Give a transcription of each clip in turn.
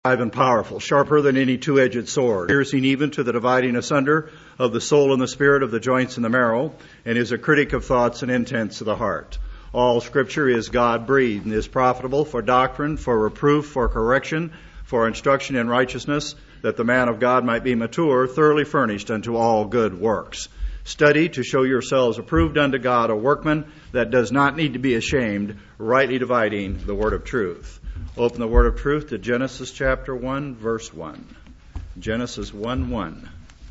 alive and powerful, sharper than any two-edged sword, piercing even to the dividing asunder of the soul and the spirit, of the joints and the marrow, and is a critic of thoughts and intents of the heart. All Scripture is God-breathed and is profitable for doctrine, for reproof, for correction, for instruction in righteousness, that the man of God might be mature, thoroughly furnished unto all good works. Study to show yourselves approved unto God, a workman that does not need to be ashamed, rightly dividing the word of truth. Open the word of truth to Genesis chapter 1, verse 1. Genesis 1:1.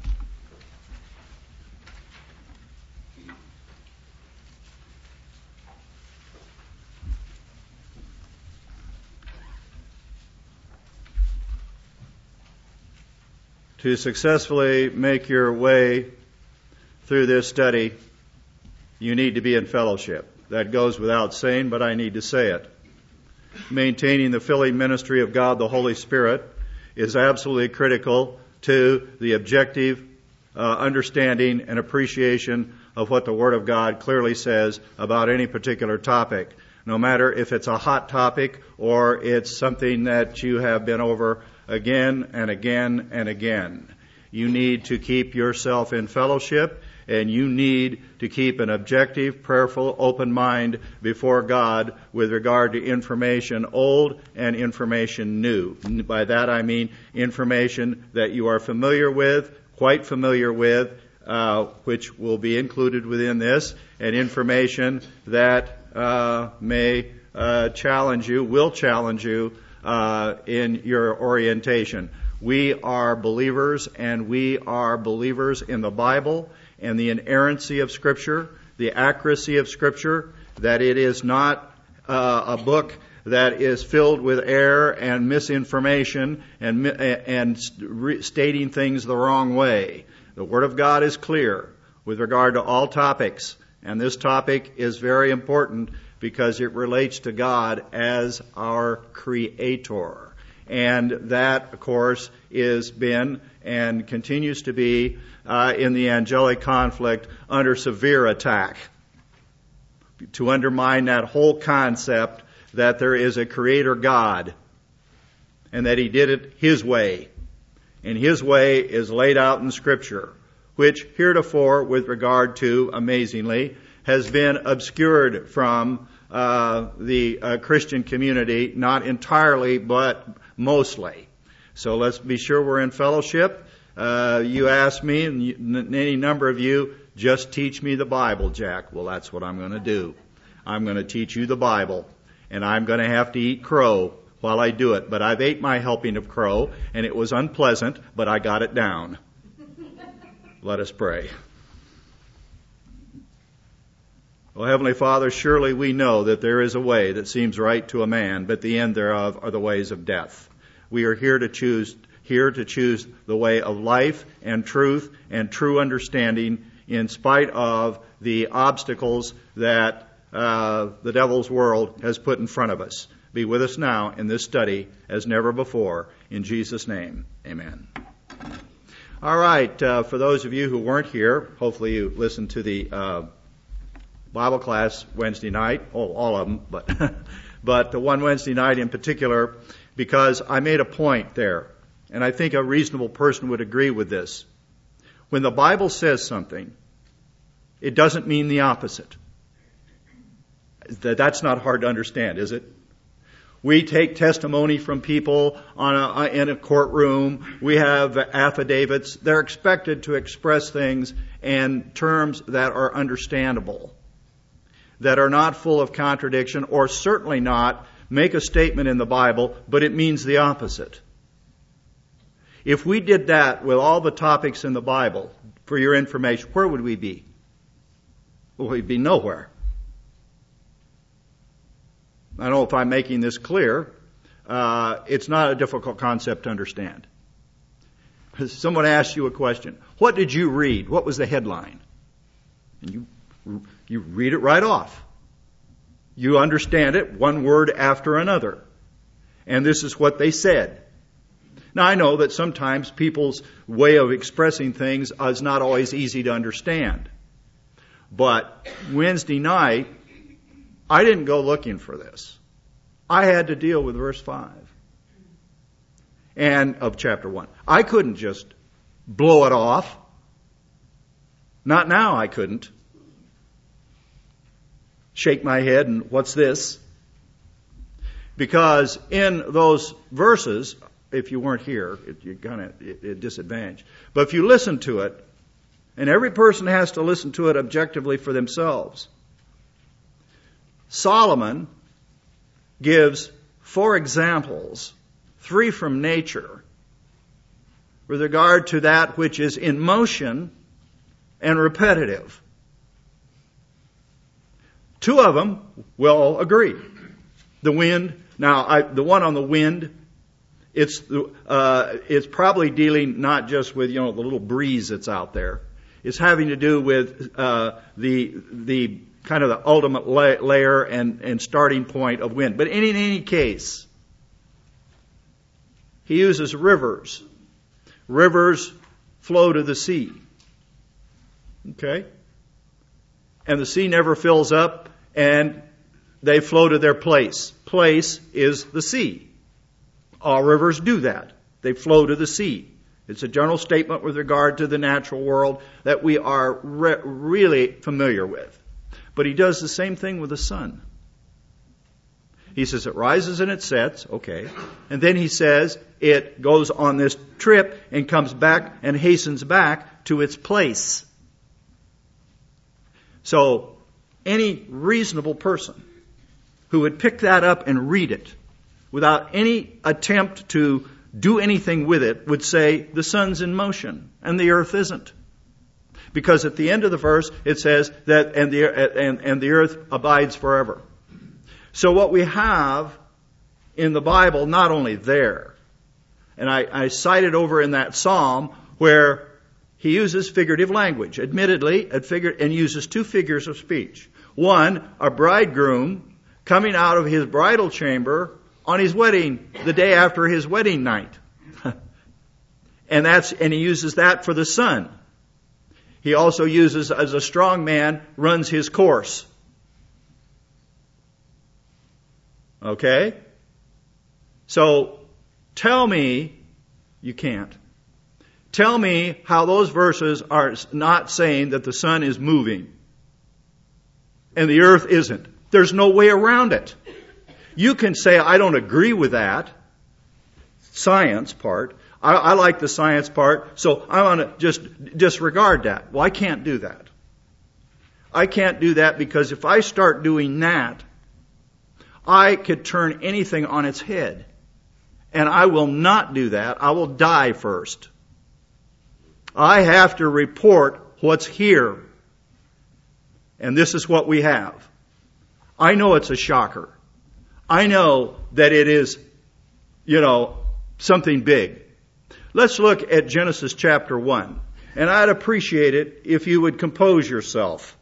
To successfully make your way through this study, you need to be in fellowship. That goes without saying, but I need to say it. Maintaining the filling ministry of God the Holy Spirit is absolutely critical to the objective understanding and appreciation of what the Word of God clearly says about any particular topic, no matter if it's a hot topic or it's something that you have been over again and again and again. You need to keep yourself in fellowship, and you need to keep an objective, prayerful, open mind before God with regard to information old and information new. By that I mean information that you are familiar with, quite familiar with, which will be included within this, and information that may challenge you, will challenge you in your orientation. We are believers, and we are believers in the Bible and the inerrancy of Scripture, the accuracy of Scripture, that it is not a book that is filled with error and misinformation and stating things the wrong way. The Word of God is clear with regard to all topics, and this topic is very important because it relates to God as our Creator. And that, of course, is been and continues to be in the angelic conflict under severe attack to undermine that whole concept that there is a Creator God and that He did it His way. And His way is laid out in Scripture, which heretofore, with regard to, amazingly, has been obscured from the Christian community, not entirely, but mostly. So let's be sure we're in fellowship. You ask me, and any number of you, just teach me the Bible, Jack. Well, that's what I'm going to do. I'm going to teach you the Bible, and I'm going to have to eat crow while I do it. But I've ate my helping of crow, and it was unpleasant, but I got it down. Let us pray. Oh, Heavenly Father, surely we know that there is a way that seems right to a man, but the end thereof are the ways of death. We are here to choose the way of life and truth and true understanding in spite of the obstacles that the devil's world has put in front of us. Be with us now in this study as never before. In Jesus' name, amen. All right, for those of you who weren't here, hopefully you listened to the Bible class Wednesday night, all of them, but the one Wednesday night in particular, because I made a point there, and I think a reasonable person would agree with this. When the Bible says something, it doesn't mean the opposite. That's not hard to understand, is it? We take testimony from people in a courtroom. We have affidavits. They're expected to express things in terms that are understandable, that are not full of contradiction, or certainly not make a statement in the Bible, but it means the opposite. If we did that with all the topics in the Bible, for your information, where would we be? Well, we'd be nowhere. I don't know if I'm making this clear. It's not a difficult concept to understand. Someone asks you a question. What did you read? What was the headline? And you read it right off. You understand it one word after another. And this is what they said. Now, I know that sometimes people's way of expressing things is not always easy to understand. But Wednesday night, I didn't go looking for this. I had to deal with verse 5. and of chapter 1. I couldn't just blow it off. Not now, I couldn't. Shake my head and what's this? Because in those verses, if you weren't here, you're kind of at a disadvantage. But if you listen to it, and every person has to listen to it objectively for themselves, Solomon gives 4 examples, 3 from nature, with regard to that which is in motion and repetitive. 2 of them will agree. The wind. Now, the one on the wind, it's probably dealing not just with the little breeze that's out there. It's having to do with the kind of the ultimate layer and starting point of wind. But in any case, he uses rivers. Rivers flow to the sea. Okay? And the sea never fills up, and they flow to their place. Place is the sea. All rivers do that. They flow to the sea. It's a general statement with regard to the natural world that we are really familiar with. But he does the same thing with the sun. He says it rises and it sets, okay. And then he says it goes on this trip and comes back and hastens back to its place. So any reasonable person who would pick that up and read it without any attempt to do anything with it would say the sun's in motion and the earth isn't. Because at the end of the verse it says that and the earth abides forever. So what we have in the Bible, not only there, and I cited over in that psalm where he uses figurative language, admittedly, and uses 2 figures of speech. One, a bridegroom coming out of his bridal chamber on his wedding, the day after his wedding night. and he uses that for the sun. He also uses as a strong man runs his course. Okay? So, tell me, you can't. Tell me how those verses are not saying that the sun is moving and the earth isn't. There's no way around it. You can say, I don't agree with that science part. I like the science part, so I want to just disregard that. Well, I can't do that. I can't do that because if I start doing that, I could turn anything on its head. And I will not do that. I will die first. I have to report what's here. And this is what we have. I know it's a shocker. I know that it is, something big. Let's look at Genesis chapter 1. And I'd appreciate it if you would compose yourself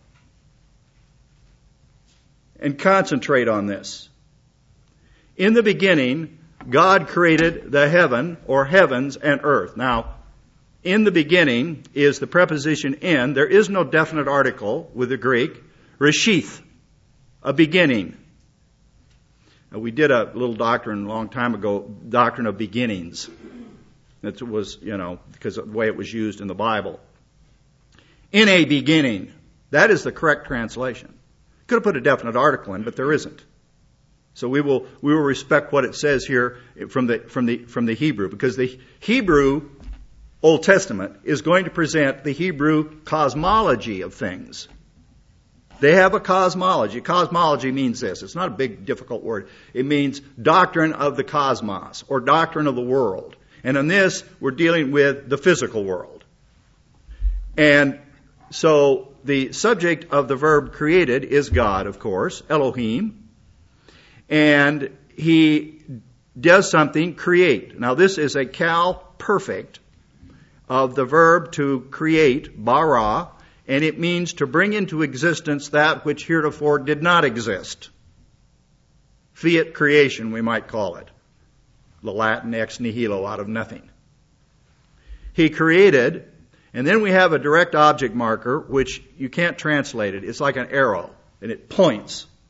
and concentrate on this. In the beginning, God created the heaven or heavens and earth. Now, in the beginning is the preposition in. There is no definite article with the Greek. Reshith, a beginning. Now, we did a little doctrine a long time ago, doctrine of beginnings. That was, because of the way it was used in the Bible. In a beginning. That is the correct translation. Could have put a definite article in, but there isn't. So we will respect what it says here from the Hebrew, because the Hebrew Old Testament is going to present the Hebrew cosmology of things. They have a cosmology. Cosmology means this. It's not a big, difficult word. It means doctrine of the cosmos or doctrine of the world. And in this, we're dealing with the physical world. And so the subject of the verb created is God, of course, Elohim. And he does something, create. Now this is a cal perfect of the verb to create, bara, and it means to bring into existence that which heretofore did not exist. Fiat creation, we might call it. The Latin ex nihilo, out of nothing. He created, and then we have a direct object marker, which you can't translate it. It's like an arrow, and it points.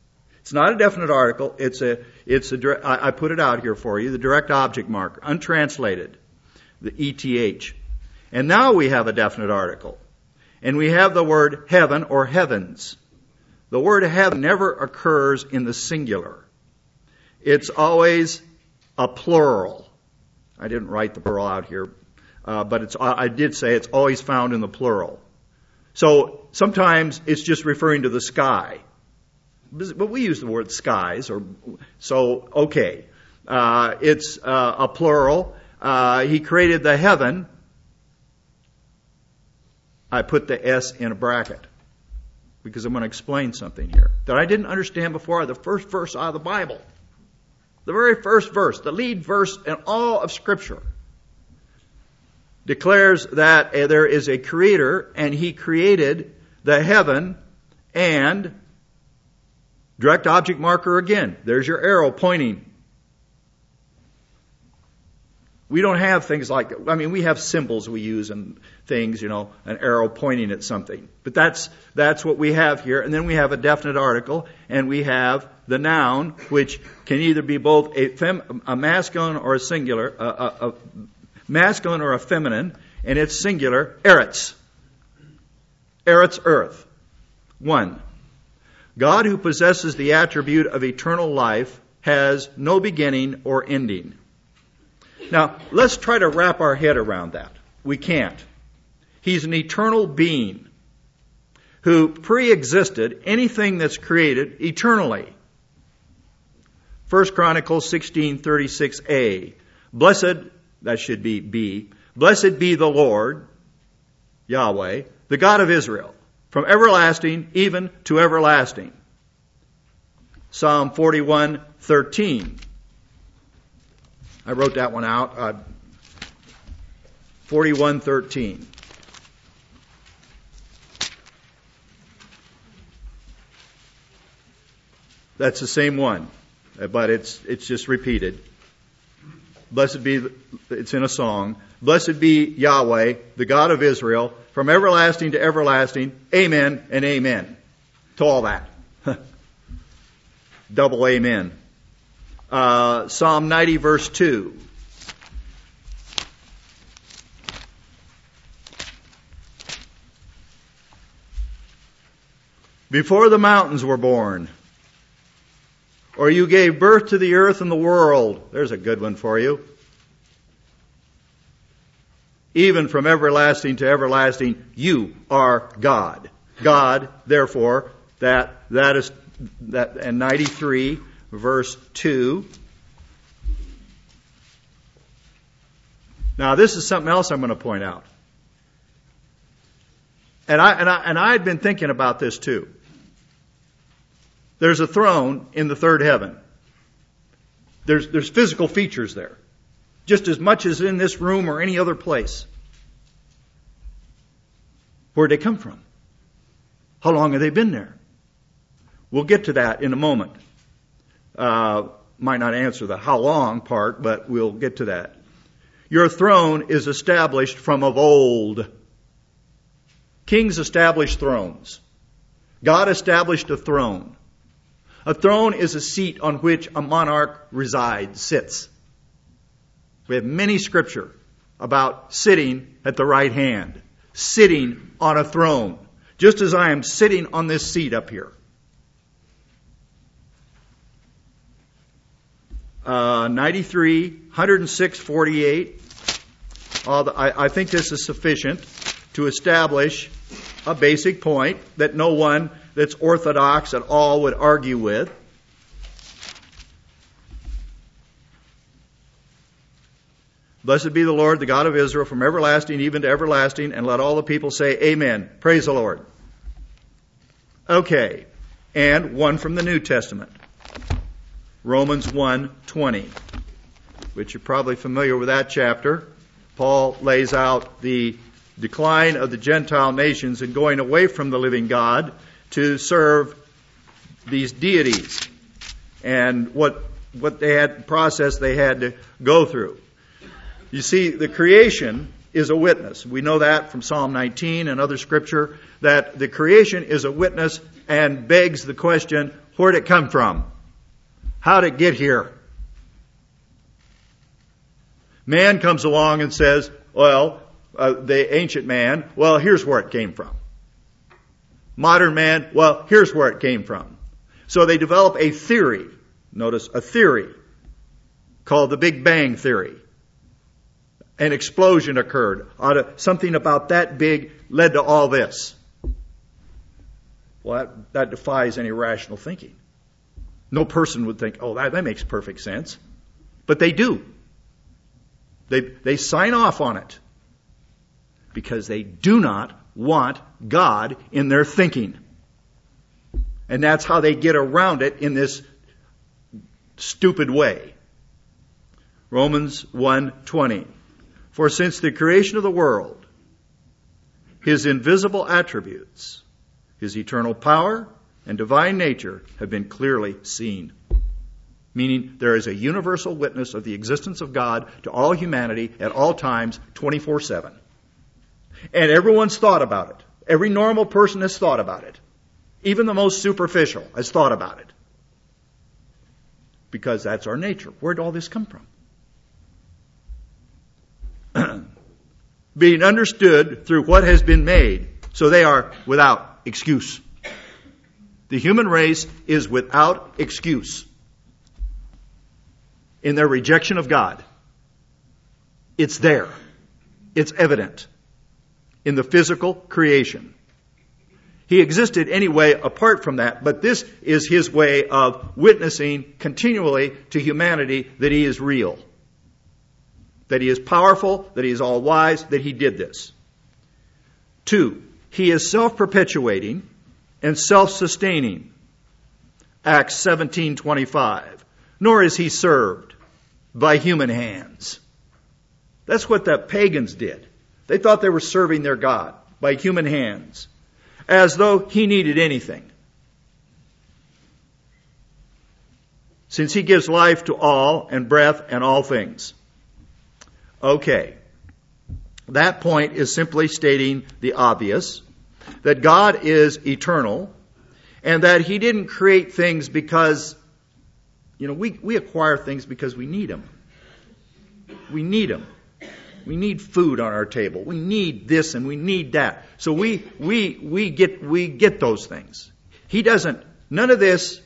It's not a definite article. I put it out here for you, the direct object marker, untranslated, the ETH. And now we have a definite article. And we have the word heaven or heavens. The word heaven never occurs in the singular. It's always a plural. I didn't write the plural out here, but I did say it's always found in the plural. So sometimes it's just referring to the sky. But we use the word skies, okay. It's a plural. He created the heaven. I put the S in a bracket because I'm going to explain something here that I didn't understand before. The first verse out of the Bible, the very first verse, the lead verse in all of Scripture, declares that there is a creator and he created the heaven and direct object marker again. There's your arrow pointing. We don't have things like, we have symbols we use and things, an arrow pointing at something. But that's what we have here. And then we have a definite article, and we have the noun, which can either be both a masculine or a singular, a masculine or a feminine, and it's singular, eretz. Eretz, earth. 1. God, who possesses the attribute of eternal life, has no beginning or ending. Now, let's try to wrap our head around that. We can't. He's an eternal being who pre-existed anything that's created eternally. 1 Chronicles 16:36a. Blessed, that should be B, blessed be the Lord, Yahweh, the God of Israel, from everlasting even to everlasting. Psalm 41:13. I wrote that one out. 41:13. That's the same one, but it's just repeated. Blessed be, it's in a song. Blessed be Yahweh, the God of Israel, from everlasting to everlasting. Amen and amen. To all that. Double amen. Psalm 90 verse 2. Before the mountains were born, or you gave birth to the earth and the world. There's a good one for you. Even from everlasting to everlasting, you are God. God, therefore, that is and 93 verse 2. Now, this is something else I'm going to point out. And I had been thinking about this too. There's a throne in the third heaven. There's physical features there, just as much as in this room or any other place. Where'd they come from? How long have they been there? We'll get to that in a moment. Might not answer the how long part, but we'll get to that. Your throne is established from of old. Kings established thrones. God established a throne. A throne is a seat on which a monarch resides, sits. We have many scripture about sitting at the right hand, sitting on a throne, just as I am sitting on this seat up here. 93, 106, 48. I think this is sufficient to establish a basic point that no one that's orthodox at all would argue with. Blessed be the Lord, the God of Israel, from everlasting even to everlasting, and let all the people say amen. Praise the Lord. Okay. And one from the New Testament. Romans 1:20, which you're probably familiar with that chapter. Paul lays out the decline of the Gentile nations and going away from the living God to serve these deities and what they had process they had to go through. You see, the creation is a witness. We know that from Psalm 19 and other scripture, that the creation is a witness and begs the question, where did it come from? How did it get here? Man comes along and says, well, the ancient man, well, here's where it came from. Modern man, well, here's where it came from. So they develop a theory. Notice, a theory called the Big Bang Theory. An explosion occurred. Something about that big led to all this. Well, that defies any rational thinking. No person would think, oh, that makes perfect sense. But they do. They sign off on it. Because they do not want God in their thinking. And that's how they get around it in this stupid way. Romans 1:20. For since the creation of the world, His invisible attributes, His eternal power and divine nature have been clearly seen. Meaning there is a universal witness of the existence of God to all humanity at all times, 24/7. And everyone's thought about it. Every normal person has thought about it. Even the most superficial has thought about it. Because that's our nature. Where did all this come from? Being understood through what has been made, so they are without excuse. The human race is without excuse in their rejection of God. It's there. It's evident in the physical creation. He existed anyway apart from that, but this is His way of witnessing continually to humanity that He is real. That He is powerful, that He is all-wise, that He did this. 2, He is self-perpetuating and self-sustaining. Acts 17:25. Nor is He served by human hands. That's what the pagans did. They thought they were serving their God by human hands, as though He needed anything. Since He gives life to all and breath and all things. Okay. That point is simply stating the obvious, that God is eternal, and that He didn't create things because, we acquire things because we need them. We need them. We need food on our table. We need this and we need that. So we get those things. He doesn't. None of this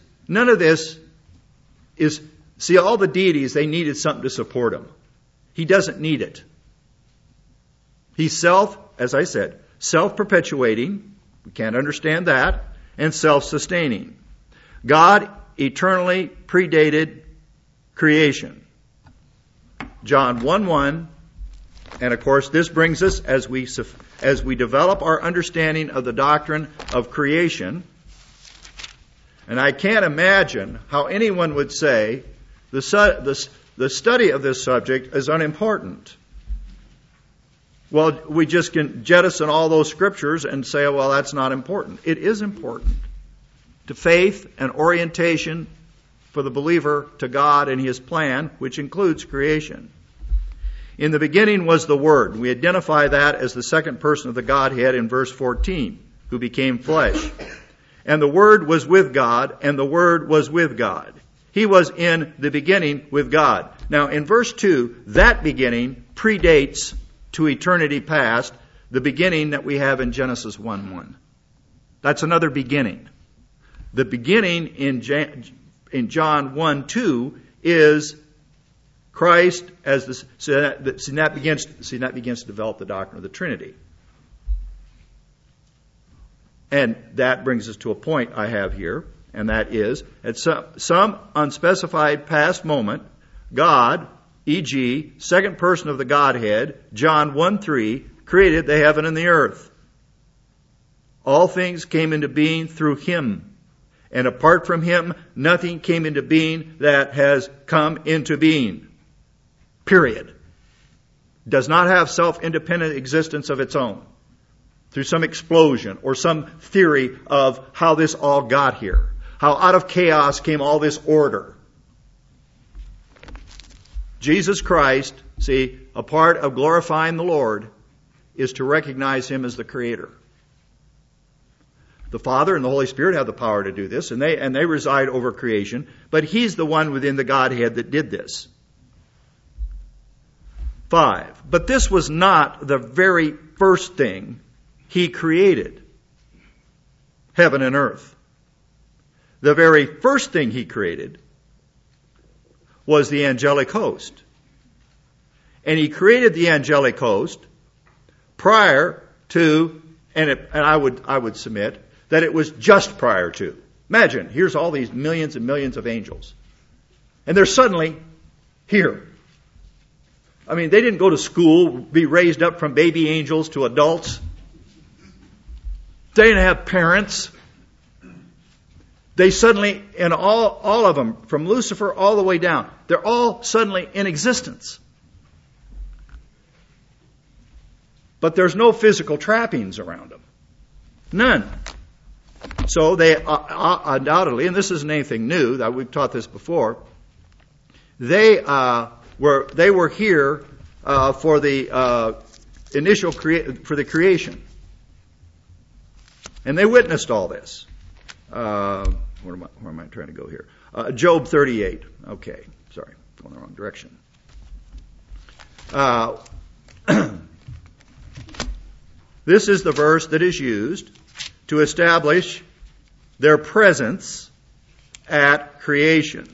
is, see, all the deities, they needed something to support them. He doesn't need it. He's as I said, self-perpetuating. We can't understand that. And self-sustaining. God eternally predated creation. John 1:1. And of course, this brings us, as we develop our understanding of the doctrine of creation, and I can't imagine how anyone would say the study of this subject is unimportant. Well, we just can jettison all those scriptures and say, well, that's not important. It is important to faith and orientation for the believer to God and His plan, which includes creation. In the beginning was the Word. We identify that as the second person of the Godhead in verse 14, who became flesh. And the Word was with God, and the Word was with God. He was in the beginning with God. Now, in verse 2, that beginning predates to eternity past the beginning that we have in Genesis 1:1. That's another beginning. The beginning in John 1:2 is Christ as the, that begins to develop the doctrine of the Trinity. And that brings us to a point I have here, and that is, at some unspecified past moment, God, e.g., second person of the Godhead, John 1:3, created the heaven and the earth. All things came into being through Him, and apart from Him, nothing came into being that has come into being. Period. Does not have self-independent existence of its own through some explosion or some theory of how this all got here. How out of chaos came all this order. Jesus Christ See, a part of glorifying the Lord is to recognize Him as the Creator. The Father and the Holy Spirit have the power to do this, and they reside over creation, but He's the one within the Godhead that did this. 5. But this was not the very first thing He created, heaven and earth. The very first thing He created was the angelic host. And He created the angelic host prior to, and I would submit that it was just prior to. Imagine, here's all these millions and millions of angels. And they're suddenly here. I mean, they didn't go to school, be raised up from baby angels to adults. They didn't have parents. They suddenly, and all of them, from Lucifer all the way down, they're all suddenly in existence. But there's no physical trappings around them. None. So they undoubtedly, and this isn't anything new, that we've taught this before, they were here for the initial for the creation, and they witnessed all this. Where am I trying to go here? Job 38. Okay, sorry, going the wrong direction. This is the verse that is used to establish their presence at creation.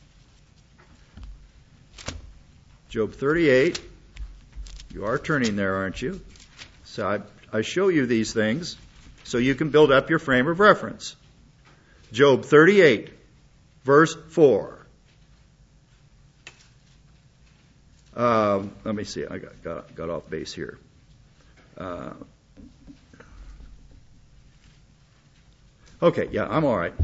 Job 38. You are turning there, aren't you? So I show you these things so you can build up your frame of reference. Job 38, verse 4. Let me see. I got off base here. Okay, yeah, I'm all right.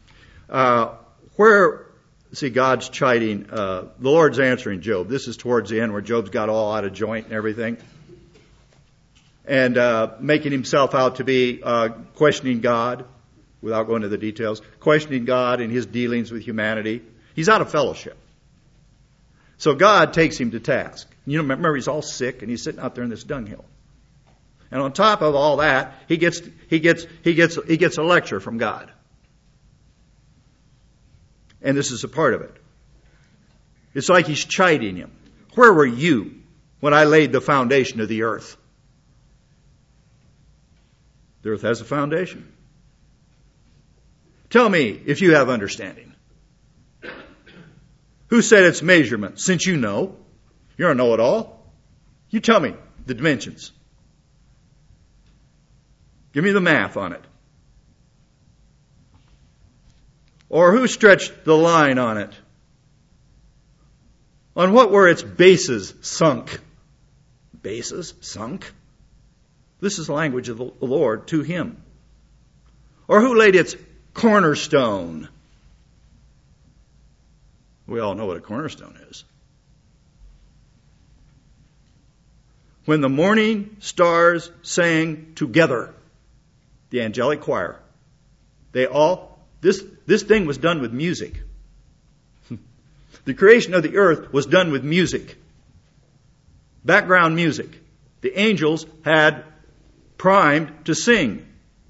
See, God's chiding, the Lord's answering Job. This is towards the end where Job's got all out of joint and everything. And making himself out to be questioning God, without going into the details, questioning God and His dealings with humanity. He's out of fellowship. So God takes him to task. You know, remember, he's all sick and he's sitting out there in this dunghill. And on top of all that, he gets a lecture from God. And this is a part of it. It's like He's chiding him. Where were you when I laid the foundation of the earth? The earth has a foundation. Tell me if you have understanding. Who said its measurement? Since you know. You're a know-it-all. You tell me the dimensions. Give me the math on it. Or who stretched the line on it? On what were its bases sunk? Bases sunk? This is the language of the Lord to Him. Or who laid its cornerstone? We all know what a cornerstone is. When the morning stars sang together, the angelic choir, this thing was done with music. The creation of the earth was done with music. Background music. The angels had primed to sing.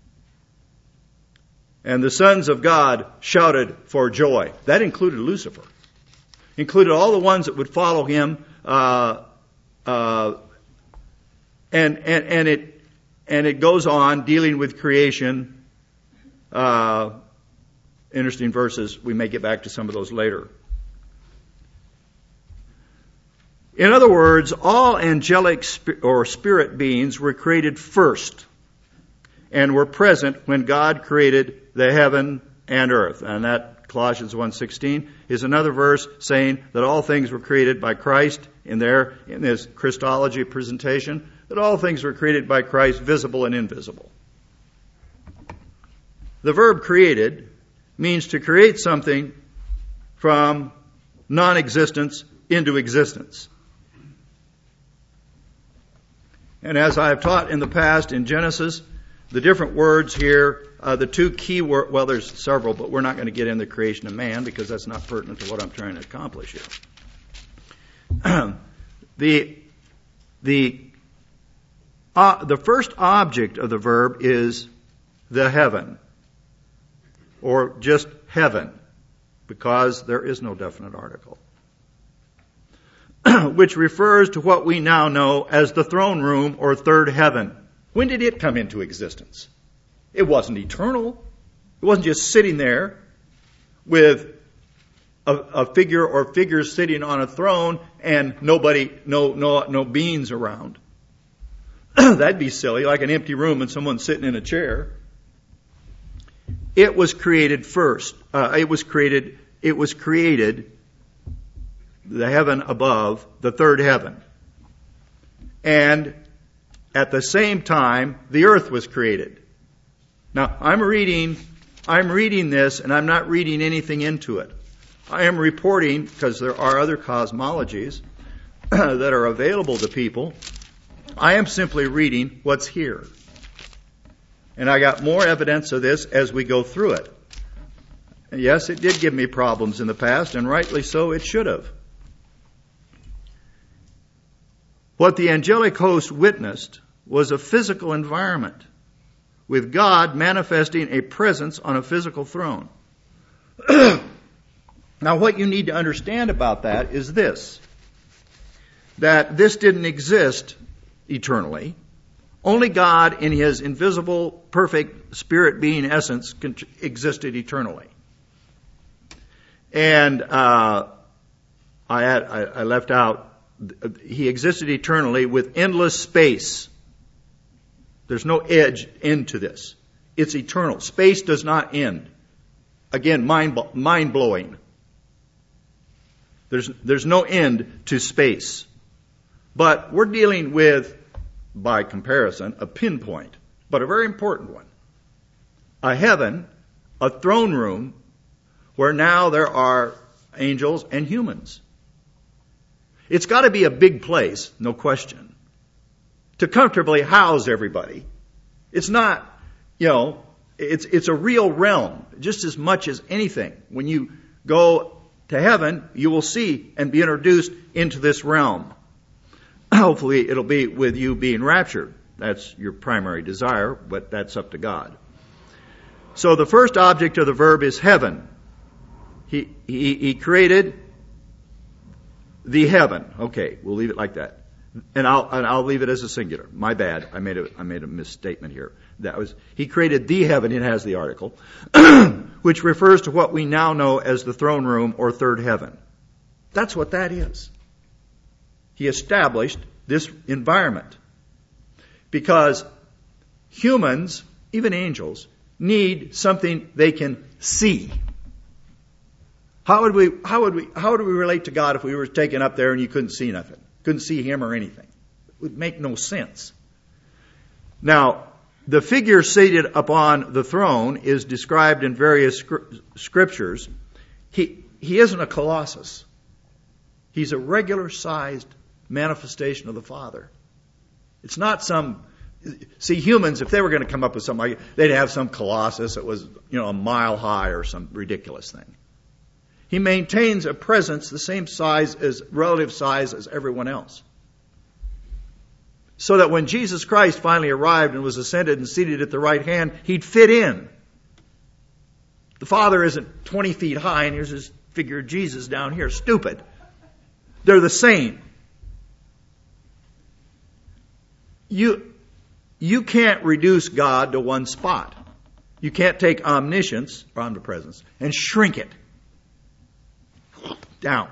And the sons of God shouted for joy. That included Lucifer. Included all the ones that would follow him. And it goes on dealing with creation. Interesting verses. We may get back to some of those later. In other words, all angelic or spirit beings were created first and were present when God created the heaven and earth. And that Colossians 1:16 is another verse saying that all things were created by Christ in this Christology presentation, that all things were created by Christ, visible and invisible. The verb created means to create something from non-existence into existence. And as I have taught in the past in Genesis, the different words here, the two key words, well, there's several, but we're not going to get into the creation of man because that's not pertinent to what I'm trying to accomplish here. The first object of the verb is the heaven, or just heaven, because there is no definite article, which refers to what we now know as the throne room or third heaven. When did it come into existence? It wasn't eternal. It wasn't just sitting there with a figure or figures sitting on a throne and nobody, no beings around. That'd be silly, like an empty room and someone sitting in a chair. It was created first. It was created, the heaven above, the third heaven. And at the same time, the earth was created. Now, I'm reading this, and I'm not reading anything into it. I am reporting, because there are other cosmologies that are available to people, I am simply reading what's here. And I got more evidence of this as we go through it. Yes, it did give me problems in the past, and rightly so, it should have. What the angelic host witnessed was a physical environment, with God manifesting a presence on a physical throne. Now, what you need to understand about that is this, that this didn't exist eternally. Only God in His invisible, perfect spirit being essence existed eternally. And I left out, He existed eternally with endless space. There's no edge into this. It's eternal. Space does not end. Again, mind-blowing. There's no end to space. But we're dealing with, by comparison, a pinpoint, but a very important one. A heaven, a throne room, where now there are angels and humans. It's got to be a big place, no question, to comfortably house everybody. It's not, it's a real realm, just as much as anything. When you go to heaven, you will see and be introduced into this realm. Hopefully it'll be with you being raptured. That's your primary desire, but that's up to God. So the first object of the verb is heaven. He created the heaven. Okay, we'll leave it like that. And I'll leave it as a singular. My bad. I made a misstatement here. He created the heaven. It has the article, which refers to what we now know as the throne room or third heaven. That's what that is. He established this environment because humans, even angels, need something they can see. How would we relate to God if we were taken up there and you couldn't see nothing? Couldn't see Him or anything? It would make no sense. Now, the figure seated upon the throne is described in various scriptures. He isn't a colossus. He's a regular-sized manifestation of the Father. It's not humans, if they were going to come up with something, they'd have some colossus that was, a mile high or some ridiculous thing. He maintains a presence the same relative size as everyone else. So that when Jesus Christ finally arrived and was ascended and seated at the right hand, He'd fit in. The Father isn't 20 feet high and here's this figure of Jesus down here. Stupid. They're the same. You can't reduce God to one spot. You can't take omniscience, or omnipresence, and shrink it down.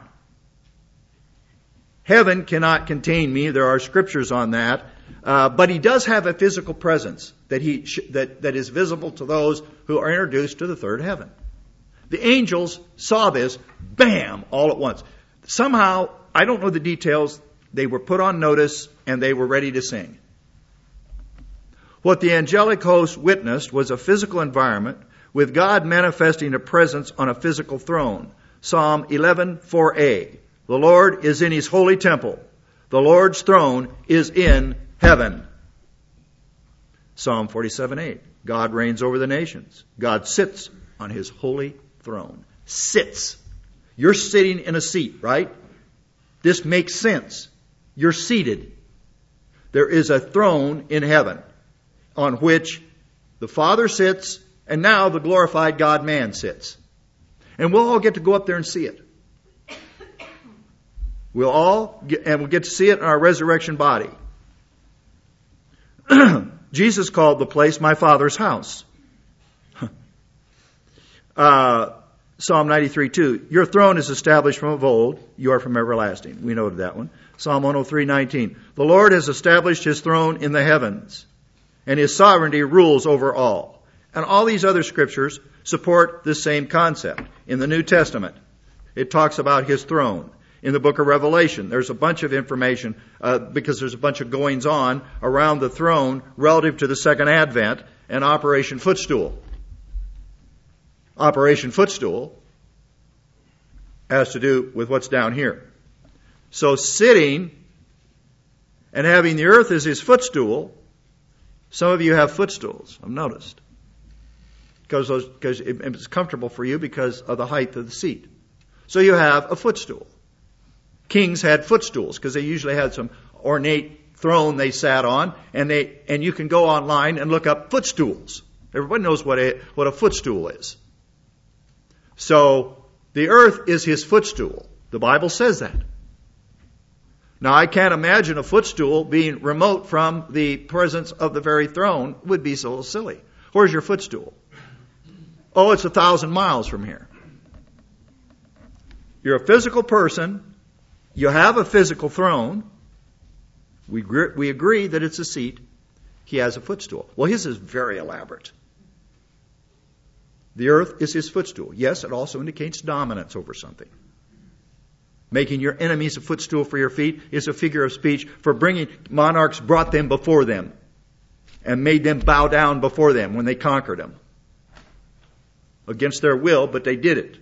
Heaven cannot contain me. There are scriptures on that. But He does have a physical presence that is visible to those who are introduced to the third heaven. The angels saw this, bam, all at once. Somehow, I don't know the details, they were put on notice and they were ready to sing. What the angelic host witnessed was a physical environment with God manifesting a presence on a physical throne. Psalm 11:4a. The Lord is in His holy temple. The Lord's throne is in heaven. Psalm 47:8. God reigns over the nations. God sits on His holy throne. Sits. You're sitting in a seat, right? This makes sense. You're seated. There is a throne in heaven on which the Father sits, and now the glorified God-man sits. And we'll all get to go up there and see it. We'll get to see it in our resurrection body. Jesus called the place my Father's house. Psalm 93:2. Your throne is established from of old. You are from everlasting. We noted that one. Psalm 103:19. The Lord has established His throne in the heavens, and His sovereignty rules over all. And all these other scriptures support this same concept. In the New Testament, it talks about His throne. In the book of Revelation, there's a bunch of information because there's a bunch of goings on around the throne relative to the second advent and Operation Footstool. Operation Footstool has to do with what's down here. So sitting and having the earth as His footstool, some of you have footstools, I've noticed. Because it's comfortable for you because of the height of the seat. So you have a footstool. Kings had footstools because they usually had some ornate throne they sat on, and you can go online and look up footstools. Everybody knows what a footstool is. So the earth is His footstool. The Bible says that. Now I can't imagine a footstool being remote from the presence of the very throne. It would be so silly. Where's your footstool? Oh, it's 1,000 miles from here. You're a physical person. You have a physical throne. We agree that it's a seat. He has a footstool. Well, his is very elaborate. The earth is His footstool. Yes, it also indicates dominance over something. Making your enemies a footstool for your feet is a figure of speech for monarchs brought them before them and made them bow down before them when they conquered them. Against their will, but they did it.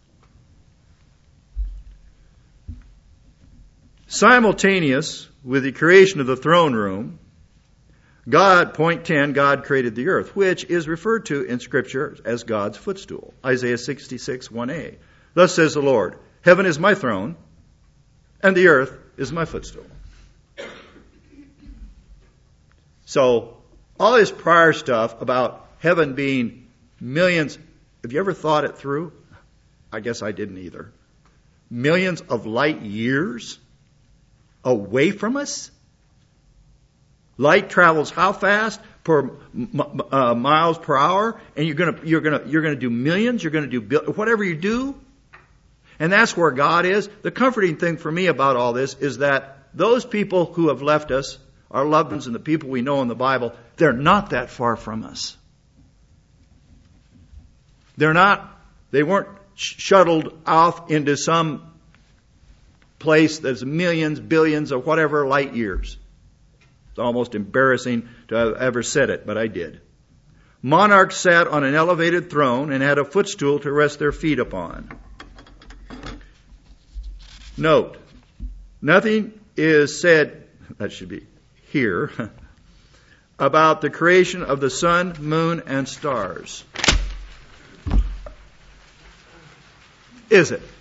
Simultaneous with the creation of the throne room, point 10, God created the earth, which is referred to in Scripture as God's footstool. Isaiah 66:1a. Thus says the Lord, heaven is my throne, and the earth is my footstool. So, all this prior stuff about heaven being millions, have you ever thought it through? I guess I didn't either. Millions of light years away from us? Light travels how fast per miles per hour? And you're gonna do millions. You're gonna do whatever you do. And that's where God is. The comforting thing for me about all this is that those people who have left us, our loved ones and the people we know in the Bible, they're not that far from us. They weren't shuttled off into some place that's millions, billions, or whatever light years. It's almost embarrassing to have ever said it, but I did. Monarchs sat on an elevated throne and had a footstool to rest their feet upon. Note, nothing is said, that should be here, about the creation of the sun, moon, and stars. Is it?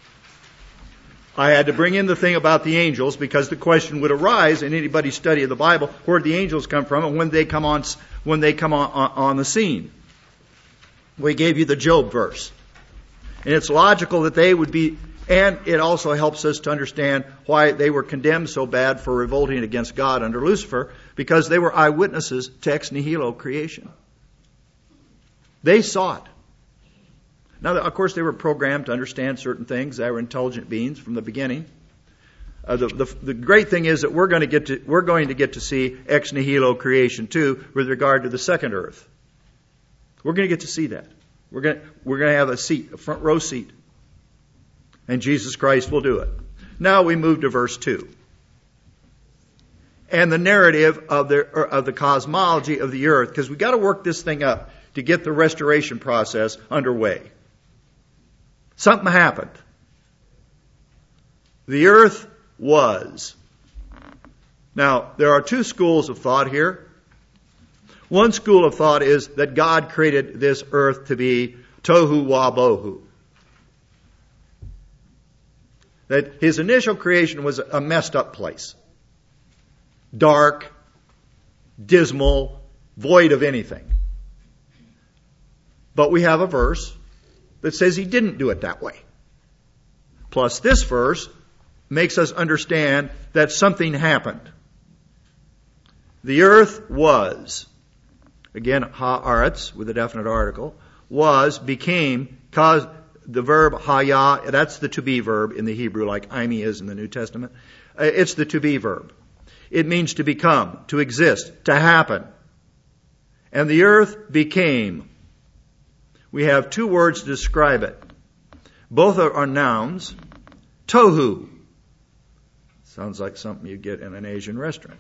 I had to bring in the thing about the angels because the question would arise in anybody's study of the Bible, where did the angels come from and when they come on the scene. We gave you the Job verse. And it's logical that they would be, and it also helps us to understand why they were condemned so bad for revolting against God under Lucifer, because they were eyewitnesses to ex nihilo creation. They saw it. Now, of course, they were programmed to understand certain things. They were intelligent beings from the beginning. The great thing is that we're going to get to see ex nihilo creation too, with regard to the second earth. We're going to get to see that. We're going to have a seat, a front row seat, and Jesus Christ will do it. Now we move to verse 2, and the narrative of the cosmology of the earth, because we got to work this thing up to get the restoration process underway. Something happened. The earth was. Now, there are two schools of thought here. One school of thought is that God created this earth to be tohu wabohu. That His initial creation was a messed up place. dark, dismal, void of anything. But we have a verse that says he didn't do it that way. Plus this verse makes us understand that something happened. The earth was, again, haaretz with a definite article, was, became, caused, the verb haya, that's the to be verb in the Hebrew, like Imi is in the New Testament. It's the to be verb. It means to become, to exist, to happen. And the earth became. We have two words to describe it. Both are nouns. Tohu. Sounds like something you get in an Asian restaurant.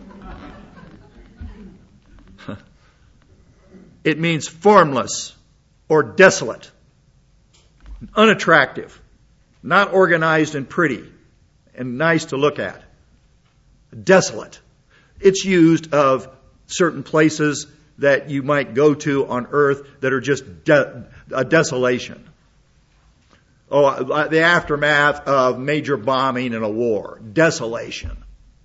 It means formless or desolate, unattractive, not organized and pretty and nice to look at. Desolate. It's used of certain places that you might go to on earth that are just a desolation. Oh, the aftermath of major bombing in a war. Desolation.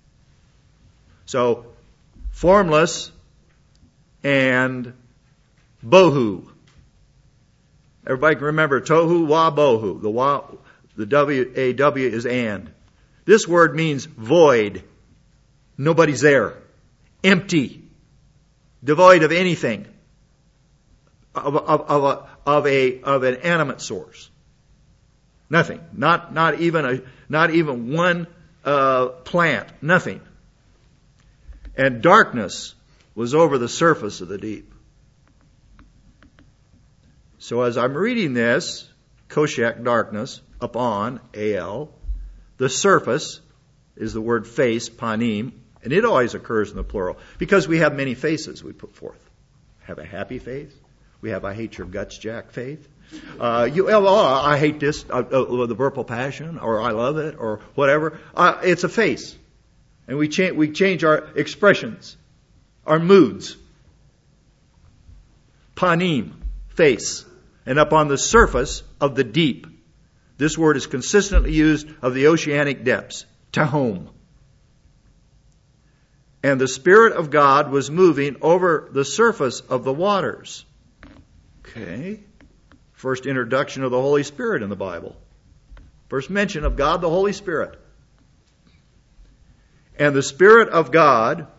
So, formless and bohu. Everybody can remember tohu wa bohu. The W-A-W is and. This word means void. Nobody's there. Empty. Devoid of anything. Of an animate source. Nothing. Not even one plant. Nothing. And darkness was over the surface of the deep. So as I'm reading this, koshek, darkness, upon, A-L, the surface is the word face, panim, and it always occurs in the plural because we have many faces we put forth. Have a happy face. We have I hate your guts, Jack faith. I hate this, the purple passion, or I love it, or whatever. It's a face. And we change our expressions, our moods. Panim, face. And up on the surface of the deep. This word is consistently used of the oceanic depths. Tahom. And the Spirit of God was moving over the surface of the waters. Okay. First introduction of the Holy Spirit in the Bible. First mention of God, the Holy Spirit. And the Spirit of God,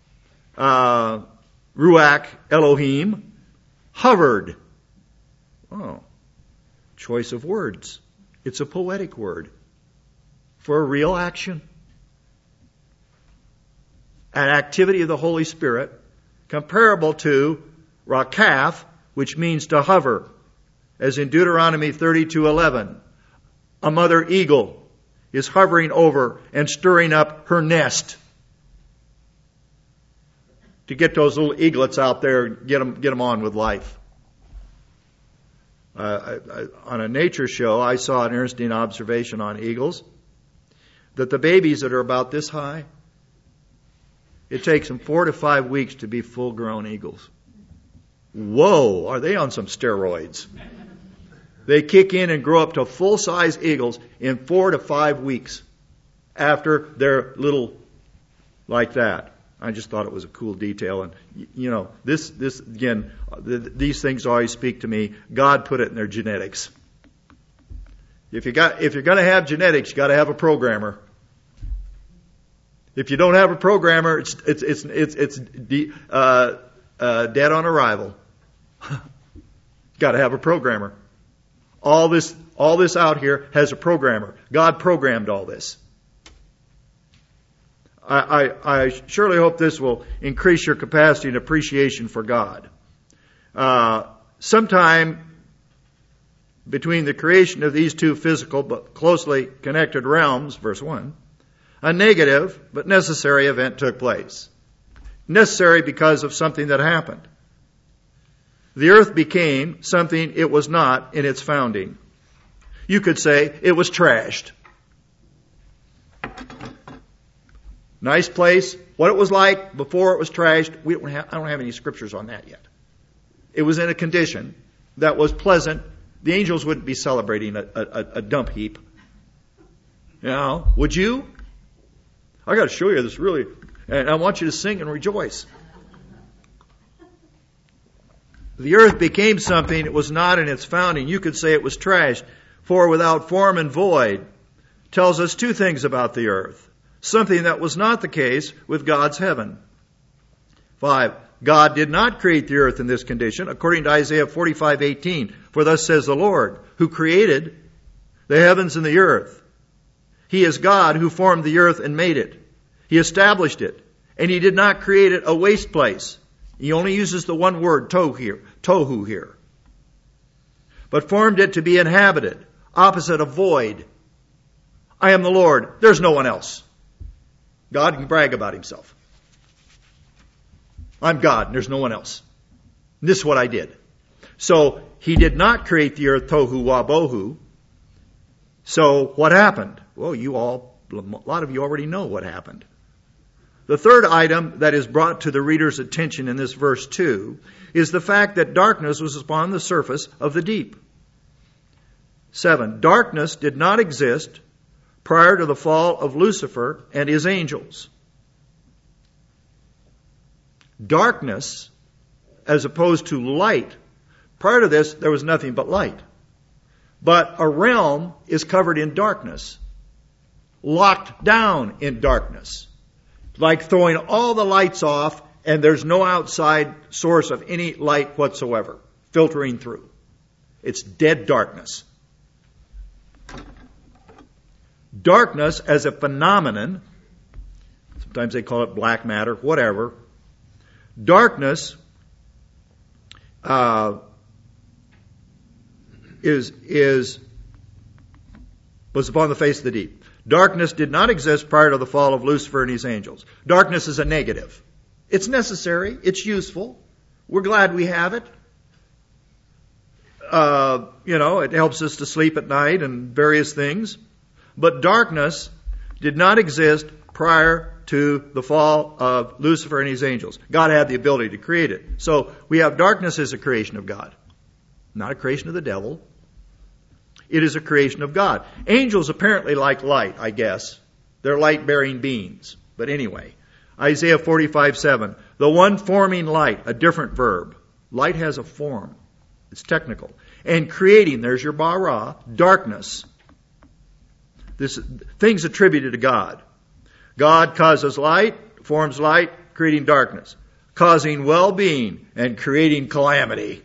Ruach Elohim, hovered. Oh, choice of words. It's a poetic word for a real action. An activity of the Holy Spirit comparable to rakaf, which means to hover. As in Deuteronomy 32:11, a mother eagle is hovering over and stirring up her nest to get those little eaglets out there, get them on with life. On a nature show, I saw an interesting observation on eagles that the babies that are about this high, it takes them 4 to 5 weeks to be full-grown eagles. Whoa, are they on some steroids? They kick in and grow up to full-size eagles in 4 to 5 weeks after they're little like that. I just thought it was a cool detail. And, this again, these things always speak to me. God put it in their genetics. If you're going to have genetics, you got to have a programmer. If you don't have a programmer, it's dead on arrival. Got to have a programmer. All this out here has a programmer. God programmed all this. I surely hope this will increase your capacity and appreciation for God. Sometime between the creation of these two physical but closely connected realms, verse 1, a negative but necessary event took place. Necessary because of something that happened. The earth became something it was not in its founding. You could say it was trashed. Nice place. What it was like before it was trashed, I don't have any scriptures on that yet. It was in a condition that was pleasant. The angels wouldn't be celebrating a dump heap. Would you? I got to show you this really. And I want you to sing and rejoice. The earth became something it was not in its founding. You could say it was trash. For without form and void tells us two things about the earth. Something that was not the case with God's heaven. 5. God did not create the earth in this condition, according to Isaiah 45:18. For thus says the Lord, who created the heavens and the earth. He is God who formed the earth and made it. He established it. And He did not create it a waste place. He only uses the one word, tohu here. But formed it to be inhabited, opposite of void. I am the Lord. There's no one else. God can brag about Himself. I'm God and there's no one else. And this is what I did. So He did not create the earth tohu wabohu. So what happened? Well, a lot of you already know what happened. The third item that is brought to the reader's attention in this verse 2 is the fact that darkness was upon the surface of the deep. 7. Darkness did not exist prior to the fall of Lucifer and his angels. Darkness, as opposed to light, prior to this there was nothing but light. But a realm is covered in darkness, locked down in darkness. Like throwing all the lights off and there's no outside source of any light whatsoever filtering through. It's dead darkness. Darkness as a phenomenon, sometimes they call it black matter, whatever. Darkness was upon the face of the deep. Darkness did not exist prior to the fall of Lucifer and his angels. Darkness is a negative. It's necessary. It's useful. We're glad we have it. It helps us to sleep at night and various things. But darkness did not exist prior to the fall of Lucifer and his angels. God had the ability to create it. So we have darkness as a creation of God, not a creation of the devil. It is a creation of God. Angels apparently like light, I guess. They're light-bearing beings. But anyway, Isaiah 45:7. The one forming light, a different verb. Light has a form. It's technical. And creating, there's your bara, darkness. This things attributed to God. God causes light, forms light, creating darkness. Causing well-being and creating calamity.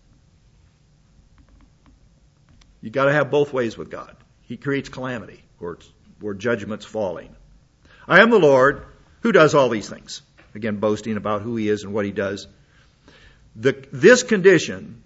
You got to have both ways with God. He creates calamity, where judgment's falling. I am the Lord who does all these things. Again, boasting about who He is and what He does. This condition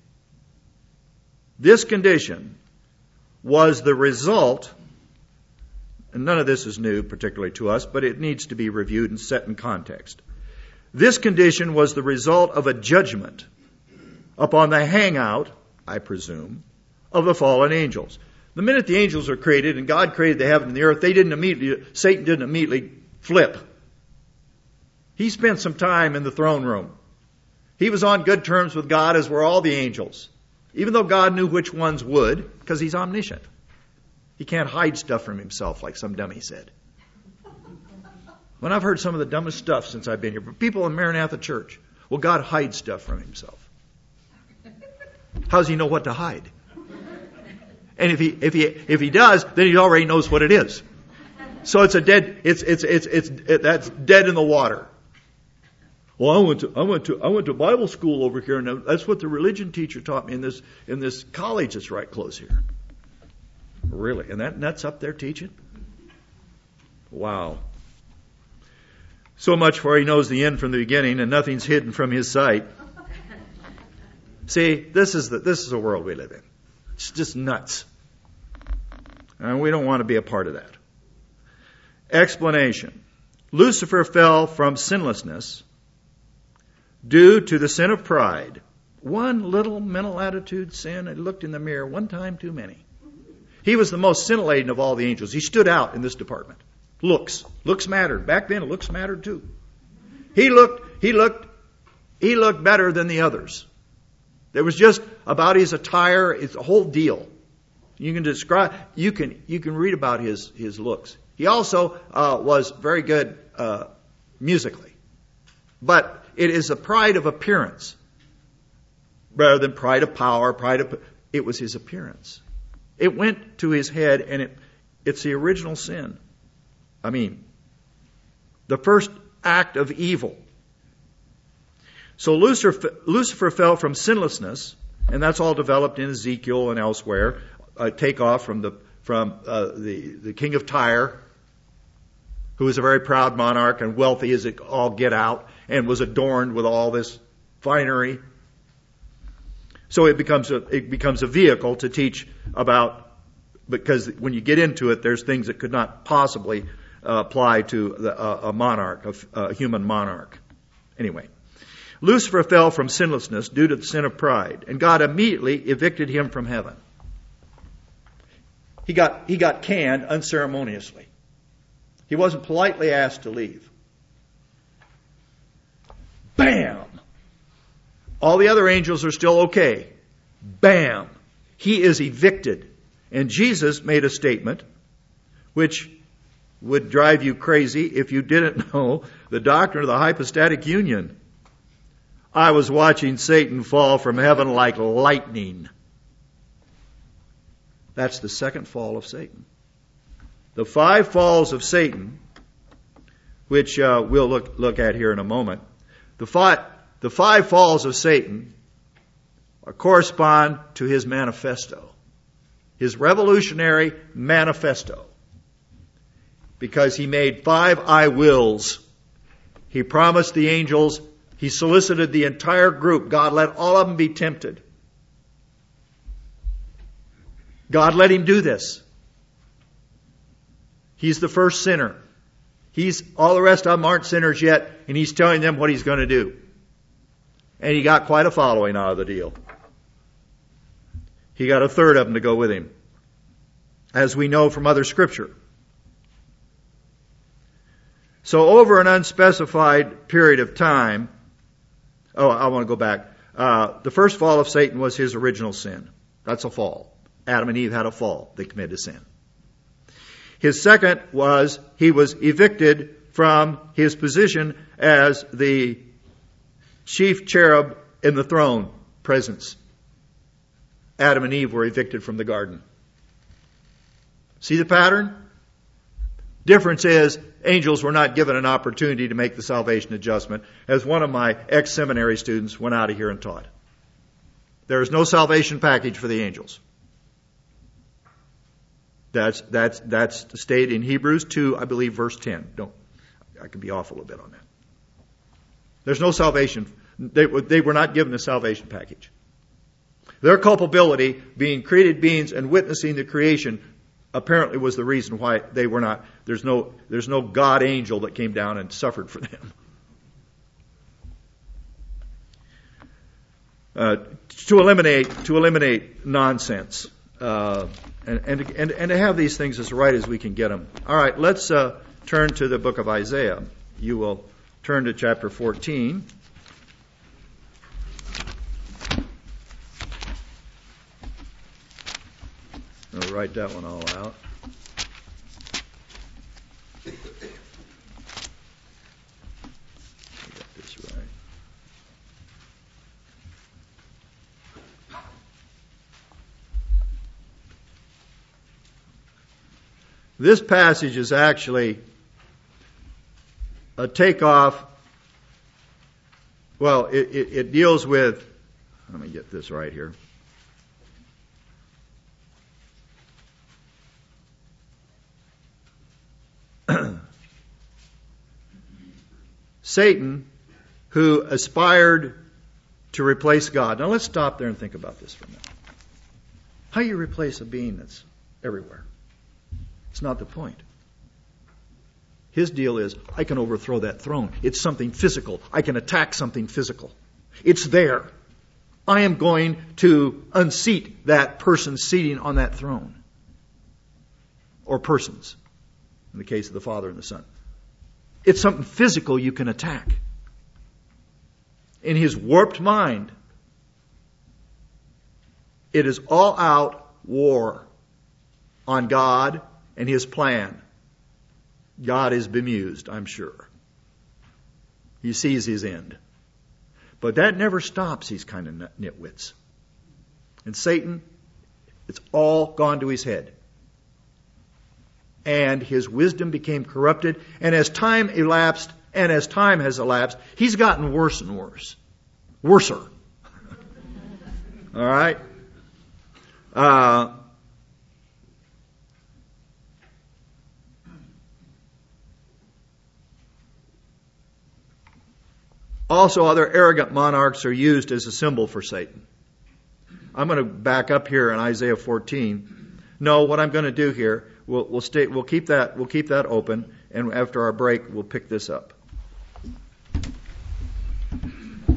was the result, and none of this is new particularly to us, but it needs to be reviewed and set in context. This condition was the result of a judgment upon the hangout, I presume, of the fallen angels. The minute the angels were created and God created the heaven and the earth, Satan didn't immediately flip. He spent some time in the throne room. He was on good terms with God, as were all the angels. Even though God knew which ones would, because He's omniscient. He can't hide stuff from Himself like some dummy said. When I've heard some of the dumbest stuff since I've been here, but people in Maranatha Church, well, God hides stuff from Himself. How does He know what to hide? And if he does, then He already knows what it is. So it's that's dead in the water. Well, I went to Bible school over here, and that's what the religion teacher taught me in this college that's right close here. Really? And that's up there teaching? Wow. So much for He knows the end from the beginning, and nothing's hidden from His sight. See, this is the world we live in. It's just nuts. And we don't want to be a part of that. Explanation. Lucifer fell from sinlessness due to the sin of pride. One little mental attitude sin, and looked in the mirror one time too many. He was the most scintillating of all the angels. He stood out in this department. Looks mattered. Back then, looks mattered too. He looked better than the others. It was just about his attire. It's a whole deal. You can describe. You can read about his looks. He also was very good musically. But it is a pride of appearance rather than pride of power, it was his appearance. It went to his head, and it's the original sin. I mean, the first act of evil. So Lucifer fell from sinlessness, and that's all developed in Ezekiel and elsewhere. Take off from the king of Tyre, who was a very proud monarch and wealthy as it all get out, and was adorned with all this finery. So it becomes a vehicle to teach about, because when you get into it, there's things that could not possibly apply to a monarch, a human monarch. Anyway, Lucifer fell from sinlessness due to the sin of pride, and God immediately evicted him from heaven. He got canned unceremoniously. He wasn't politely asked to leave. Bam! All the other angels are still okay. Bam! He is evicted. And Jesus made a statement which would drive you crazy if you didn't know the doctrine of the hypostatic union. I was watching Satan fall from heaven like lightning. That's the second fall of Satan. The 5 falls of Satan, which we'll look at here in a moment, the 5 falls of Satan correspond to his manifesto, his revolutionary manifesto, because he made 5 I wills. He promised the angels, he solicited the entire group. God let all of them be tempted. God let him do this. He's the first sinner. All the rest of them aren't sinners yet, and he's telling them what he's going to do. And he got quite a following out of the deal. He got a third of them to go with him, as we know from other scripture. So over an unspecified period of time, I want to go back. The first fall of Satan was his original sin. That's a fall. Adam and Eve had a fall. They committed a sin. His second was he was evicted from his position as the chief cherub in the throne presence. Adam and Eve were evicted from the garden. See the pattern? Difference is, angels were not given an opportunity to make the salvation adjustment, as one of my ex-seminary students went out of here and taught. There is no salvation package for the angels. That's stated in Hebrews 2, I believe, verse 10. I could be off a little bit on that. There's no salvation. They were not given the salvation package. Their culpability, being created beings and witnessing the creation, apparently was the reason why they were not. There's no God angel that came down and suffered for them. To eliminate nonsense. And to have these things as right as we can get them. All right, let's turn to the book of Isaiah. You will turn to chapter 14. I'll write that one all out. Get this right. This passage is actually a takeoff. Well, it deals with, let me get this right here. Satan, who aspired to replace God. Now let's stop there and think about this for a minute. How do you replace a being that's everywhere? It's not the point. His deal is, I can overthrow that throne. It's something physical. I can attack something physical. It's there. I am going to unseat that person sitting on that throne. Or persons, in the case of the Father and the Son. It's something physical you can attack. In his warped mind, it is all out war on God and his plan. God is bemused, I'm sure. He sees his end. But that never stops these kind of nitwits. And Satan, it's all gone to his head. And his wisdom became corrupted. And as time elapsed, and as time has elapsed, he's gotten worse and worse. Worser. All right? Also, other arrogant monarchs are used as a symbol for Satan. I'm going to back up here in Isaiah 14. No, what I'm going to do here, we'll keep that open, and after our break, we'll pick this up.